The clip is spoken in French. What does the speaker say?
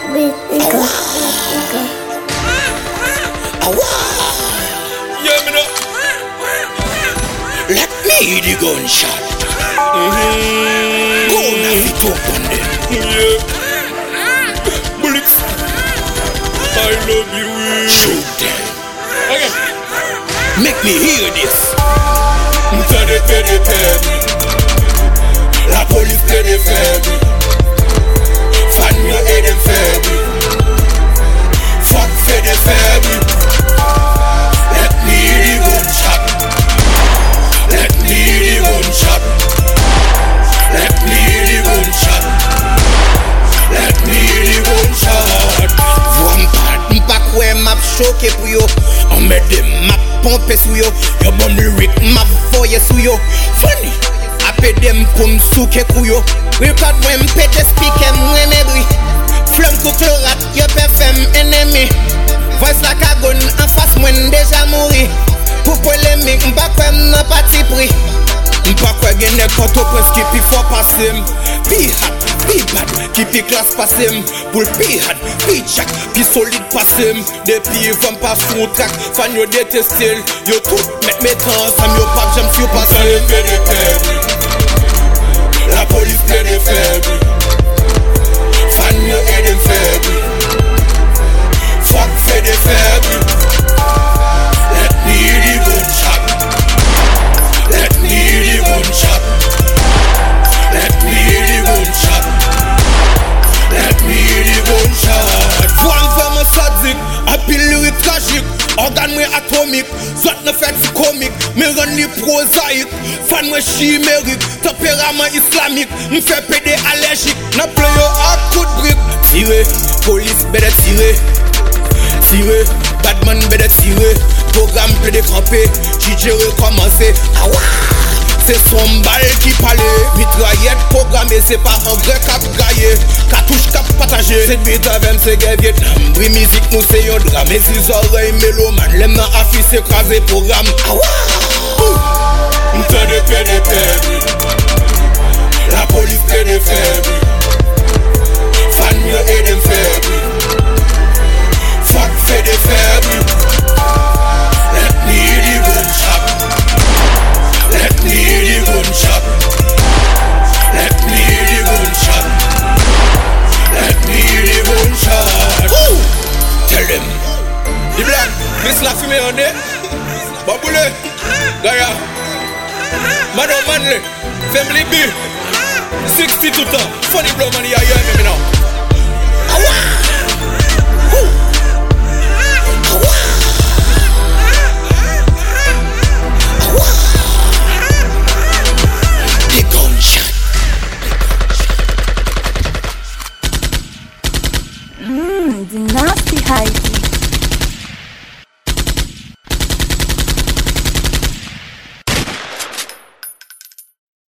Yeah, me know. Let me hear the gunshot. Go now, it open them. Yeah. Bullets. I love you. Shoot them. Okay. Make me hear this. La police fait des faibles. Fan yo et des faibles. Fuck fait des faibles. Let me hear the gunshot. Let me hear the gunshot. Let me hear the gunshot. Let me hear the gunshot. Vampad, m'pa kwe map choqué pour yo. On met des map pompé sou yo. Yo bon lyric map foye sou yo. Funny. Apè dem koum souke kou yo. Record when pete speak mwen mebri. Flem kou klorat yo pe fem enemy. Voice like a gun en face mwen deja mouri. Pou polémique m'pa kwe m'nan pati pri. M'pa kwe gen nek koto pres ki pi fò pasem. Pi hat, pi bad, ki pi klas pasem. Poul pi had, pi jack, pi solide pasem. Depi vam pa sou trak, fan yo detestel. Yo tout met metan, sam yo pap jam si yo pasem. La police fait des faibles. Fan yo et des faibles. Fuck fait des faibles. Let me hear the gunshot. Let me hear the gunshot. Let me hear the gunshot. Let me hear the gunshot. Fouan vraiment sadique, a pile lyrique tragique. Organe moi atomique, zot ne fait si comique. Me rend li prosaïque, fan moi chimérique. Tempérament islamique, me fait pédé allergique. Na play yo a coup de brique. Tire, police bede tire. Tire, badman bede tire. Programme peut décramper, DJ recommencer. Awa! C'est son balle qui parle. Mitraillette programmée, c'est pas un vrai cap gaillé. Cartouche cap partagé. C'est bit avec c'est guerre Vietnam. Oui, musique nous c'est un drame. Et si oreilles mélomane, l'aime dans affiche écrasé programme. M't'en de fait des faibles. La police fait des faibles. Fan yo et des faibles. Fuck fait des faibles. Let me hear the gunshot. Let me hear the gunshot. Let me hear the gunshot. Let me hear the gunshot. Tell them. The black, Chris la fumée en est. Baboule, Gaya, Madame Manley, Family B, 60 tout temps. Funny blow money, yeah.